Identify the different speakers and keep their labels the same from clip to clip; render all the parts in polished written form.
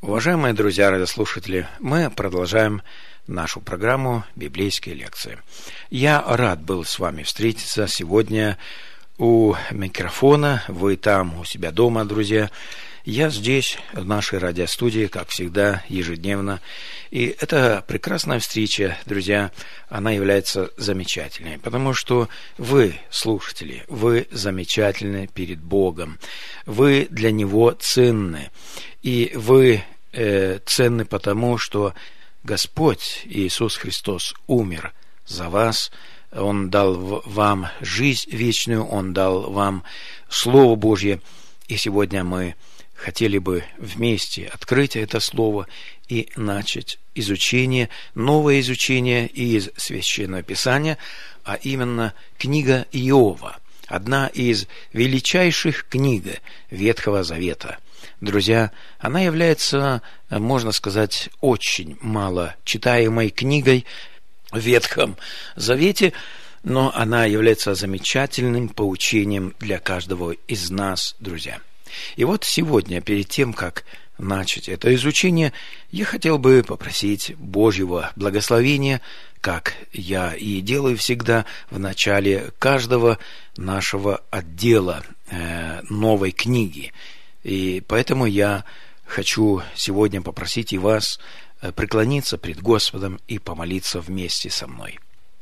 Speaker 1: Уважаемые друзья, радиослушатели, мы продолжаем нашу программу «Библейские лекции». Я рад был с вами встретиться сегодня у микрофона. Вы там, у себя дома, друзья. Я здесь, в нашей радиостудии, как всегда, ежедневно. И эта прекрасная встреча, друзья, она является замечательной, потому что вы, слушатели, вы замечательны перед Богом. Вы для Него ценны. И вы ценны потому, что Господь Иисус Христос умер за вас. Он дал вам жизнь вечную, Он дал вам Слово Божье. И сегодня мы хотели бы вместе открыть это Слово и начать изучение, новое изучение из Священного Писания, а именно книга Иова, одна из величайших книг Ветхого Завета. Друзья, она является, можно сказать, очень мало читаемой книгой в Ветхом Завете, но она является замечательным поучением для каждого из нас, друзья. И вот сегодня, перед тем, как начать это изучение, я хотел бы попросить Божьего благословения, как я и делаю всегда в начале каждого нашего отдела новой книги. И поэтому я хочу сегодня попросить и вас преклониться пред Господом и помолиться вместе со мной.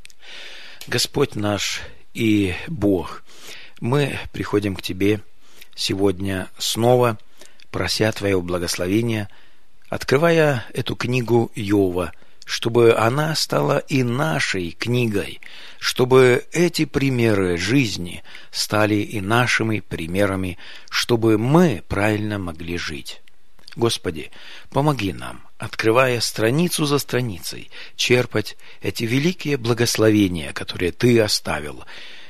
Speaker 1: Господь наш и Бог, мы приходим к Тебе сегодня снова, прося Твоего благословения, открывая эту книгу Иова, чтобы она стала и нашей книгой, чтобы эти примеры жизни стали и нашими примерами, чтобы мы правильно могли жить. Господи, помоги нам, открывая страницу за страницей, черпать эти великие благословения, которые Ты оставил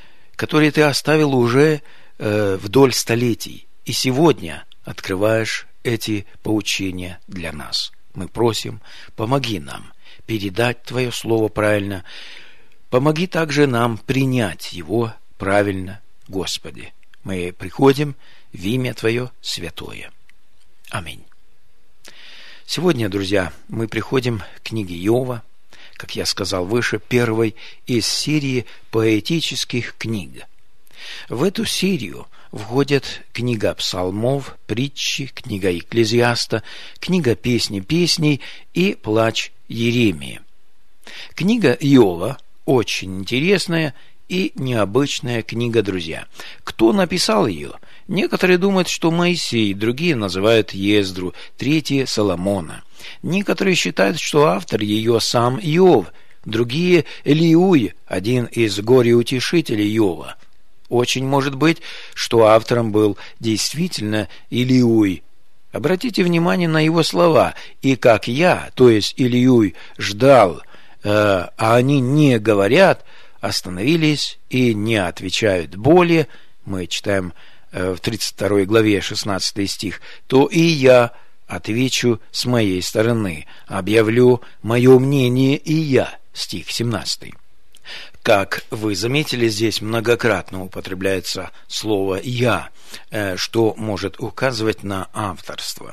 Speaker 1: уже вдоль столетий, и сегодня открываешь эти поучения для нас. Мы просим, помоги нам передать Твое Слово правильно, помоги также нам принять его правильно, Господи. Мы приходим в имя Твое святое. Аминь. Сегодня, друзья, мы приходим к книге Иова, как я сказал выше, первой из серии поэтических книг. В эту серию входят книга Псалмов, Притчи, книга Екклезиаста, книга Песни песней и Плач Иеремии. Книга Иова очень интересная и необычная книга, друзья. Кто написал ее? Некоторые думают, что Моисей, другие называют Ездру, третьи – Соломона. Некоторые считают, что автор ее сам Иов, другие – Элиуй, один из горе-утешителей Иова. Очень может быть, что автором был действительно Элиуй. Обратите внимание на его слова. «И как я, то есть Элиуй, ждал, а они не говорят, остановились и не отвечают более», мы читаем в 32 главе 16 стих, «то и я отвечу с моей стороны, объявлю мое мнение и я», стих 17. Как вы заметили, здесь многократно употребляется слово «я», что может указывать на авторство.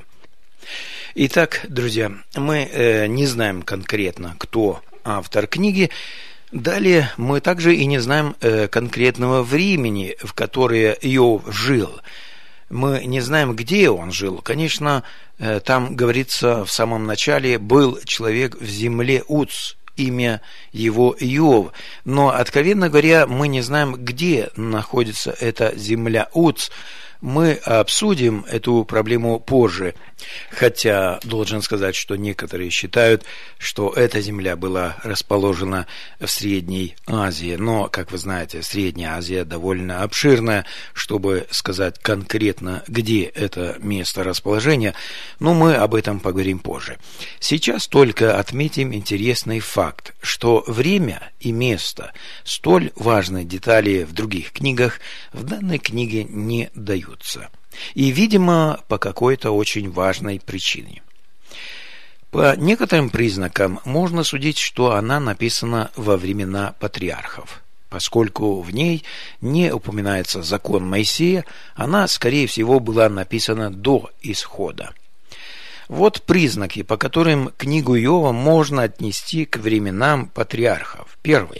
Speaker 1: Итак, друзья, мы не знаем конкретно, кто автор книги. Далее мы также и не знаем конкретного времени, в которое Иов жил. Мы не знаем, где он жил. Конечно, там говорится в самом начале «был человек в земле Уц», имя его Иов. Но, откровенно говоря, мы не знаем, где находится эта земля Уц. Мы обсудим эту проблему позже. Хотя, должен сказать, что некоторые считают, что эта земля была расположена в Средней Азии. Но, как вы знаете, Средняя Азия довольно обширная, чтобы сказать конкретно, где это место расположения. Но мы об этом поговорим позже. Сейчас только отметим интересный факт, что время и место столь важной детали в других книгах в данной книге не дают. И, видимо, по какой-то очень важной причине. По некоторым признакам можно судить, что она написана во времена патриархов. Поскольку в ней не упоминается закон Моисея, она, скорее всего, была написана до исхода. Вот признаки, по которым книгу Иова можно отнести к временам патриархов. Первое.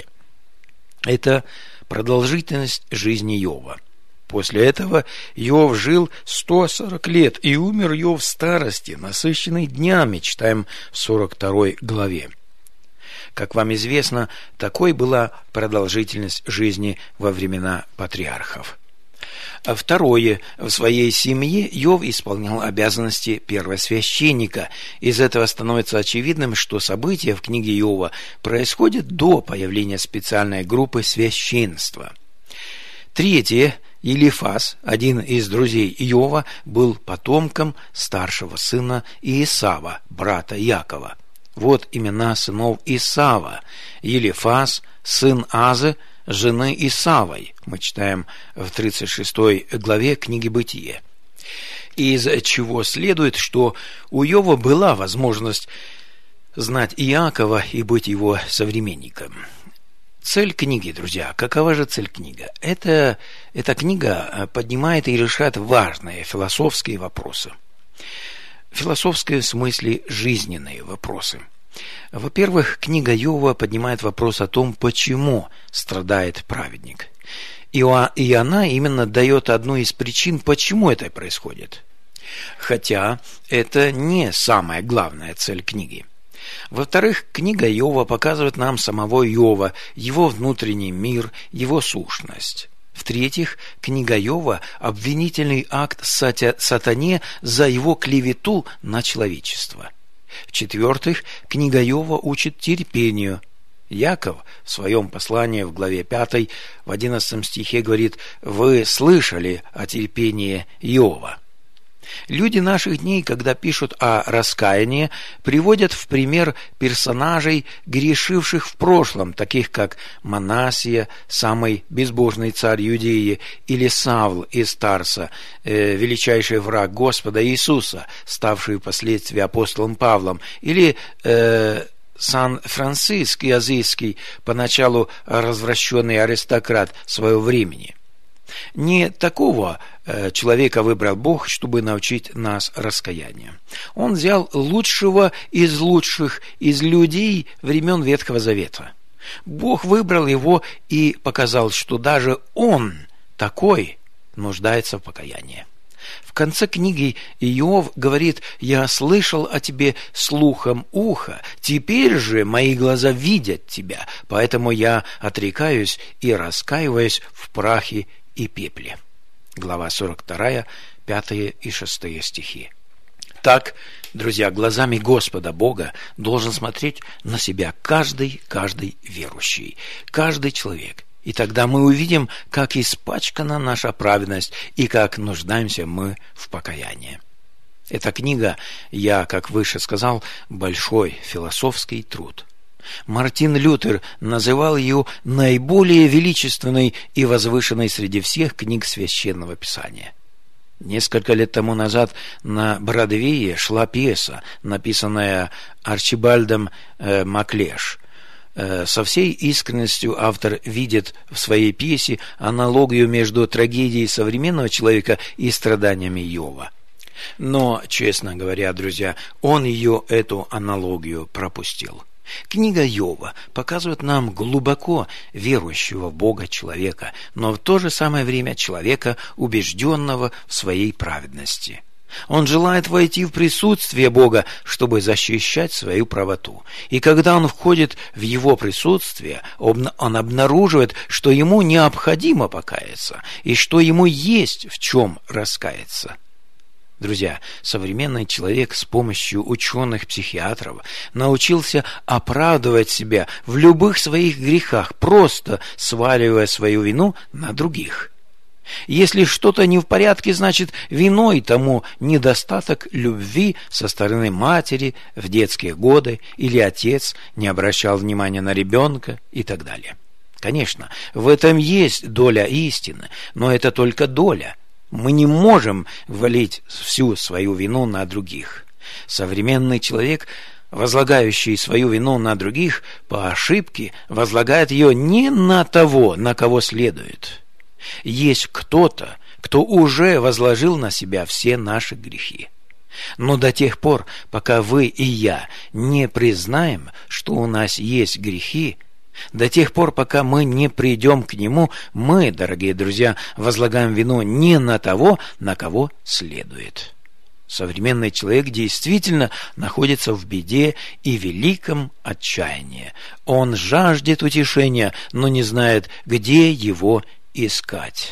Speaker 1: Это продолжительность жизни Иова. После этого Иов жил 140 лет, и умер Иов в старости, насыщенный днями, читаем в 42 главе. Как вам известно, такой была продолжительность жизни во времена патриархов. Второе. В своей семье Иов исполнял обязанности первосвященника. Из этого становится очевидным, что события в книге Иова происходят до появления специальной группы священства. Третье. Елифаз, один из друзей Иова, был потомком старшего сына Иисава, брата Якова. Вот имена сынов Исава. Елифаз, сын Азы, жены Исавой. Мы читаем в 36 главе книги Бытие. Из чего следует, что у Иова была возможность знать Иакова и быть его современником. Цель книги, друзья. Какова же цель книги? Эта книга поднимает и решает важные философские вопросы. Философские в смысле жизненные вопросы. Во-первых, книга Иова поднимает вопрос о том, почему страдает праведник. И она именно дает одну из причин, почему это происходит. Хотя это не самая главная цель книги. Во-вторых, книга Иова показывает нам самого Иова, его внутренний мир, его сущность. В-третьих, книга Иова – обвинительный акт сатане за его клевету на человечество. В-четвертых, книга Иова учит терпению. Яков в своем послании в главе 5, в 11 стихе говорит: «Вы слышали о терпении Иова». Люди наших дней, когда пишут о раскаянии, приводят в пример персонажей, грешивших в прошлом, таких как Манассия, самый безбожный царь Иудеи, или Савл из Тарса, величайший враг Господа Иисуса, ставший впоследствии апостолом Павлом, или Сан-Франциск Азийский, поначалу развращенный аристократ своего времени. Не такого человека выбрал Бог, чтобы научить нас раскаянию. Он взял лучшего из лучших из людей времен Ветхого Завета. Бог выбрал его и показал, что даже он такой нуждается в покаянии. В конце книги Иов говорит: «Я слышал о тебе слухом уха, теперь же мои глаза видят тебя, поэтому я отрекаюсь и раскаиваюсь в прахе и пепле». Глава 42, 5 и 6 стихи. Так, друзья, глазами Господа Бога должен смотреть на себя каждый верующий, каждый человек. И тогда мы увидим, как испачкана наша праведность и как нуждаемся мы в покаянии. Эта книга, я, как выше сказал, большой философский труд. Мартин Лютер называл ее наиболее величественной и возвышенной среди всех книг Священного Писания. Несколько лет тому назад на Бродвее шла пьеса, написанная Арчибальдом Маклеш. Со всей искренностью автор видит в своей пьесе аналогию между трагедией современного человека и страданиями Иова. Но, честно говоря, друзья, он эту аналогию пропустил. Книга Иова показывает нам глубоко верующего в Бога человека, но в то же самое время человека, убежденного в своей праведности. Он желает войти в присутствие Бога, чтобы защищать свою правоту. И когда он входит в его присутствие, он обнаруживает, что ему необходимо покаяться, и что ему есть в чем раскаяться. Друзья, современный человек с помощью ученых-психиатров научился оправдывать себя в любых своих грехах, просто сваливая свою вину на других. Если что-то не в порядке, значит, виной тому недостаток любви со стороны матери в детские годы, или отец не обращал внимания на ребенка и так далее. Конечно, в этом есть доля истины, но это только доля. Мы не можем валить всю свою вину на других. Современный человек, возлагающий свою вину на других, по ошибке возлагает ее не на того, на кого следует. Есть кто-то, кто уже возложил на себя все наши грехи. Но до тех пор, пока вы и я не признаем, что у нас есть грехи, до тех пор, пока мы не придем к Нему, мы, дорогие друзья, возлагаем вину не на того, на кого следует. Современный человек действительно находится в беде и великом отчаянии. Он жаждет утешения, но не знает, где его искать.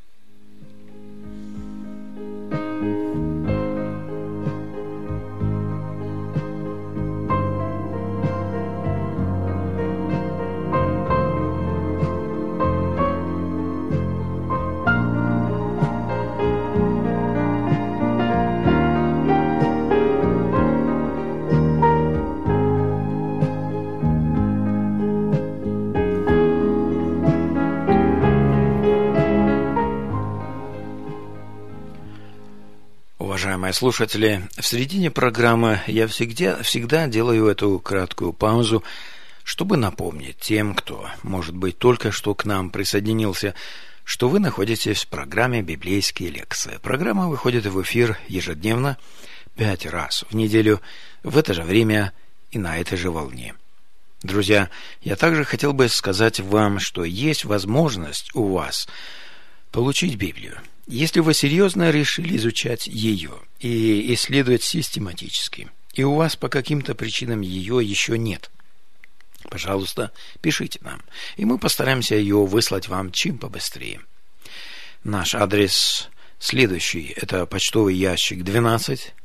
Speaker 1: Уважаемые слушатели, в середине программы я всегда делаю эту краткую паузу, чтобы напомнить тем, кто, может быть, только что к нам присоединился, что вы находитесь в программе «Библейские лекции». Программа выходит в эфир ежедневно 5 раз в неделю в это же время и на этой же волне. Друзья, я также хотел бы сказать вам, что есть возможность у вас получить Библию. Если вы серьезно решили изучать ее и исследовать систематически, и у вас по каким-то причинам ее еще нет, пожалуйста, пишите нам, и мы постараемся ее выслать вам чем побыстрее. Наш адрес следующий. Это почтовый ящик 12,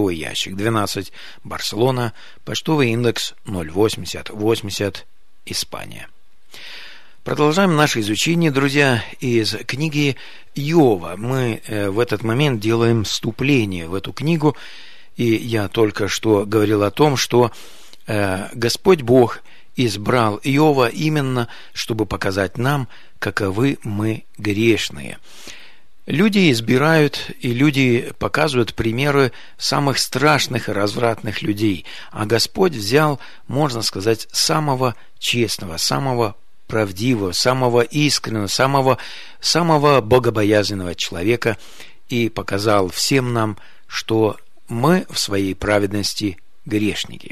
Speaker 1: Барселона, почтовый индекс 08080, Испания. Продолжаем наше изучение, друзья, из книги Иова. Мы в этот момент делаем вступление в эту книгу, и я только что говорил о том, что Господь Бог избрал Иова именно, чтобы показать нам, каковы мы грешные. Люди избирают, и люди показывают примеры самых страшных и развратных людей, а Господь взял, можно сказать, самого честного, самого правдивого, самого искреннего, самого богобоязненного человека и показал всем нам, что мы в своей праведности грешники.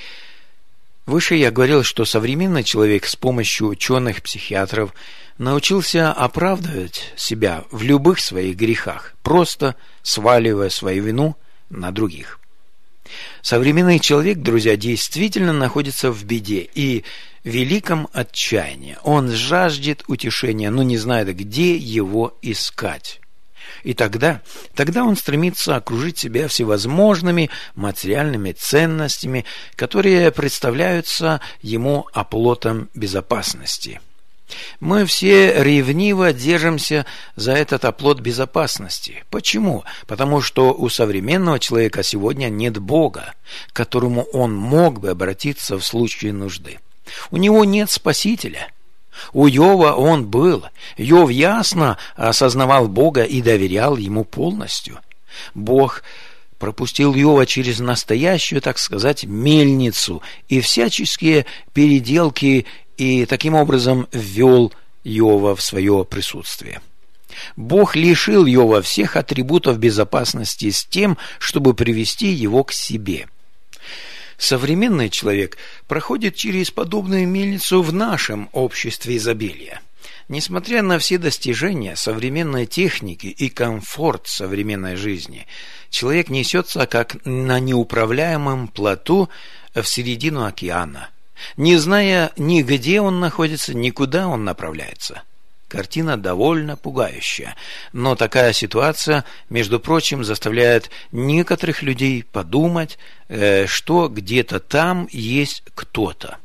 Speaker 1: Выше я говорил, что современный человек с помощью ученых-психиатров научился оправдывать себя в любых своих грехах, просто сваливая свою вину на других. Современный человек, друзья, действительно находится в беде и великом отчаянии. Он жаждет утешения, но не знает, где его искать. И тогда он стремится окружить себя всевозможными материальными ценностями, которые представляются ему оплотом безопасности. Мы все ревниво держимся за этот оплот безопасности. Почему? Потому что у современного человека сегодня нет Бога, к которому он мог бы обратиться в случае нужды. У него нет Спасителя. У Иова он был. Иов ясно осознавал Бога и доверял Ему полностью. Бог пропустил Иова через настоящую, так сказать, мельницу и всяческие переделки, и таким образом ввел Иова в свое присутствие. Бог лишил Иова всех атрибутов безопасности с тем, чтобы привести его к себе. Современный человек проходит через подобную мельницу в нашем обществе изобилия. Несмотря на все достижения современной техники и комфорт современной жизни, человек несется как на неуправляемом плоту в середину океана, не зная ни где он находится, ни куда он направляется. Картина довольно пугающая, но такая ситуация, между прочим, заставляет некоторых людей подумать, что где-то там есть кто-то.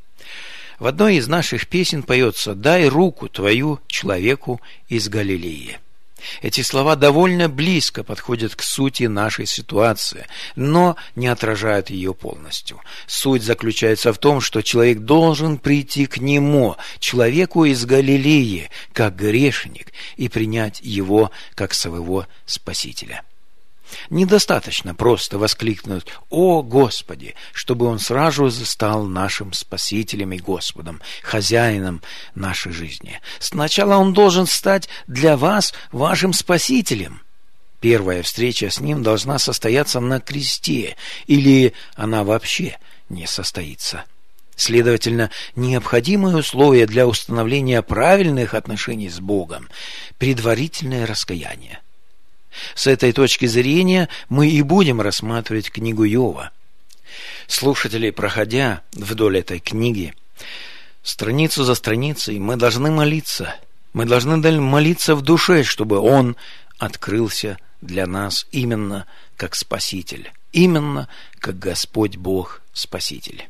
Speaker 1: В одной из наших песен поется «Дай руку твою человеку из Галилеи». Эти слова довольно близко подходят к сути нашей ситуации, но не отражают ее полностью. Суть заключается в том, что человек должен прийти к нему, человеку из Галилеи, как грешник, и принять его как своего Спасителя. Недостаточно просто воскликнуть «О, Господи!», чтобы Он сразу же стал нашим Спасителем и Господом, хозяином нашей жизни. Сначала Он должен стать для вас вашим Спасителем. Первая встреча с ним должна состояться на кресте, или она вообще не состоится. Следовательно, необходимое условие для установления правильных отношений с Богом – предварительное раскаяние. С этой точки зрения мы и будем рассматривать книгу Иова. Слушатели, проходя вдоль этой книги, страницу за страницей, мы должны молиться. Мы должны молиться в душе, чтобы Он открылся для нас именно как Спаситель, именно как Господь Бог Спаситель.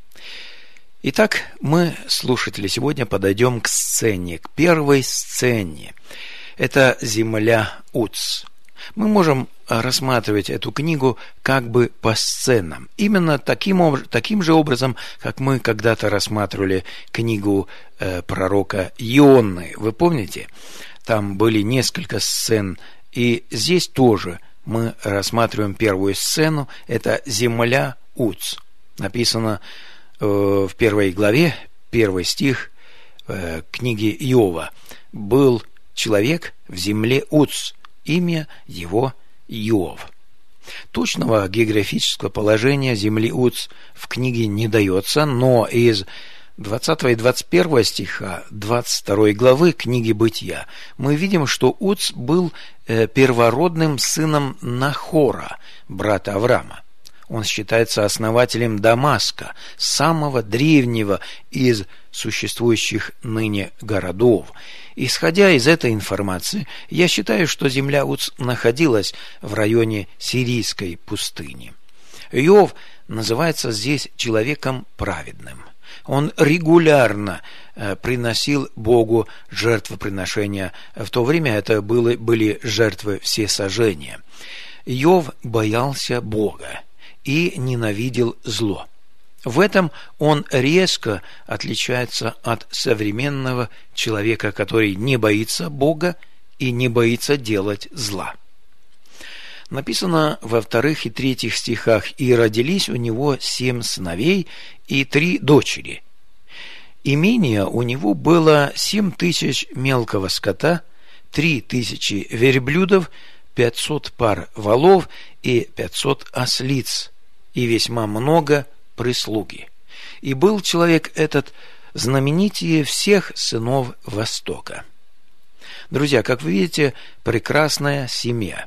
Speaker 1: Итак, мы, слушатели, сегодня подойдем к сцене, к первой сцене. Это земля Уц. Мы можем рассматривать эту книгу как бы по сценам. Именно таким же образом, как мы когда-то рассматривали книгу пророка Ионны. Вы помните? Там были несколько сцен. И здесь тоже мы рассматриваем первую сцену. Это земля Уц. Написано в первой главе, 1 стих книги Иова. Был человек в земле Уц, имя его Иов. Точного географического положения земли Уц в книге не дается, но из 20 и 21 стиха 22 главы книги Бытия мы видим, что Уц был первородным сыном Нахора, брата Авраама. Он считается основателем Дамаска, самого древнего из существующих ныне городов. Исходя из этой информации, я считаю, что земля Уц находилась в районе сирийской пустыни. Иов называется здесь человеком праведным. Он регулярно приносил Богу жертвоприношения. В то время это были жертвы всесожжения. Иов боялся Бога и ненавидел зло. В этом он резко отличается от современного человека, который не боится Бога и не боится делать зла. Написано во 2 и 3 стихах: «И родились у него 7 сыновей и 3 дочери. Имения у него было 7000 мелкого скота, 3000 верблюдов, 500 пар волов и 500 ослиц, и весьма много прислуги. И был человек этот знаменитее всех сынов Востока». Друзья, как вы видите, прекрасная семья.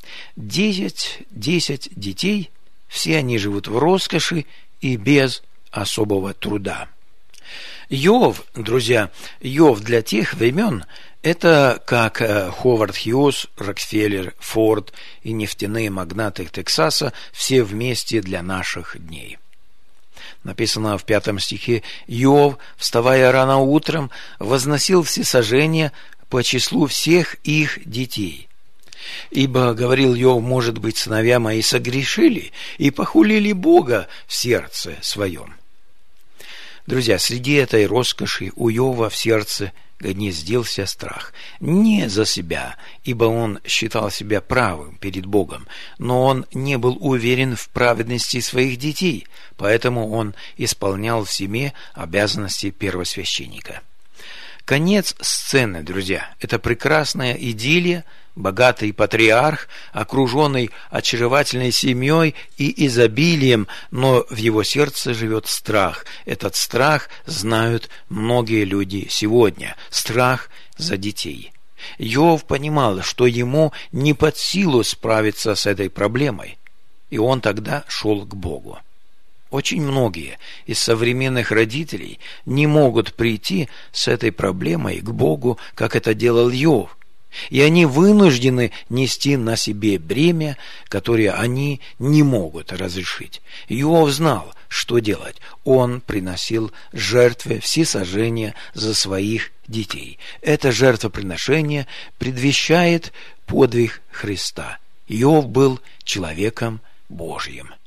Speaker 1: 10 детей, все они живут в роскоши и без особого труда. Иов, друзья, Иов для тех времен – это как Ховард Хьюз, Рокфеллер, Форд и нефтяные магнаты Техаса все вместе для наших дней. Написано в 5 стихе: «Иов, вставая рано утром, возносил всесожжения по числу всех их детей. Ибо, говорил Иов, может быть, сыновья мои согрешили и похулили Бога в сердце своем». Друзья, среди этой роскоши у Иова в сердце гнездился страх. Не за себя, ибо он считал себя правым перед Богом, но он не был уверен в праведности своих детей, поэтому он исполнял в семье обязанности первосвященника. Конец сцены, друзья, это прекрасная идиллия, богатый патриарх, окруженный очаровательной семьей и изобилием, но в его сердце живет страх. Этот страх знают многие люди сегодня. Страх за детей. Иов понимал, что ему не под силу справиться с этой проблемой, и он тогда шел к Богу. Очень многие из современных родителей не могут прийти с этой проблемой к Богу, как это делал Иов. И они вынуждены нести на себе бремя, которое они не могут разрешить. Иов знал, что делать. Он приносил жертвы всесожжения за своих детей. Это жертвоприношение предвещает подвиг Христа. Иов был человеком Божьим.